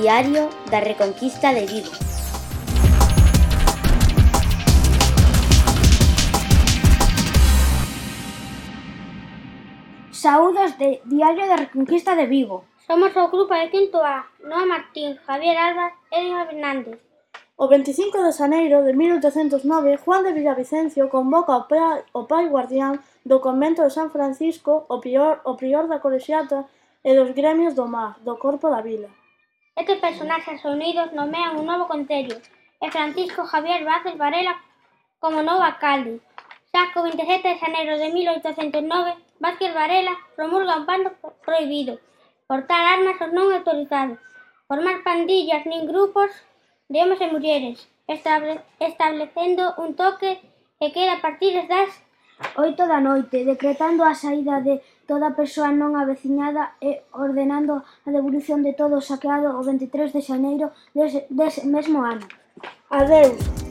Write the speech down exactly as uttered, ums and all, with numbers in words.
Diario da Reconquista de Vigo. Saúdos de Diario da Reconquista de Vigo. Somos o grupo de quinto A, Noa Martín, Javier Alba e Dima Fernández. O veinticinco de xaneiro de mil oitocentos nove, Juan de Villavicencio convoca o pai, o pai guardián do convento de San Francisco, o prior, o prior da colexiata e dos gremios do mar, do corpo da vila. Estes personaxes unidos nomean un novo concello e Francisco Javier Vázquez Varela como novo alcalde. Xa co vinte e sete de xaneiro de mil oitocentos nove, Vázquez Varela promulga un pacto prohibido: portar armas aos non autorizados, formar pandillas nin grupos de homes e mulleres, estable, establecendo un toque que queda a partir das oito da noite, decretando a saída de toda persoa non aveciñada e ordenando a devolución de todo o saqueado o vinte e tres de xaneiro dese, dese mesmo ano. Adeus.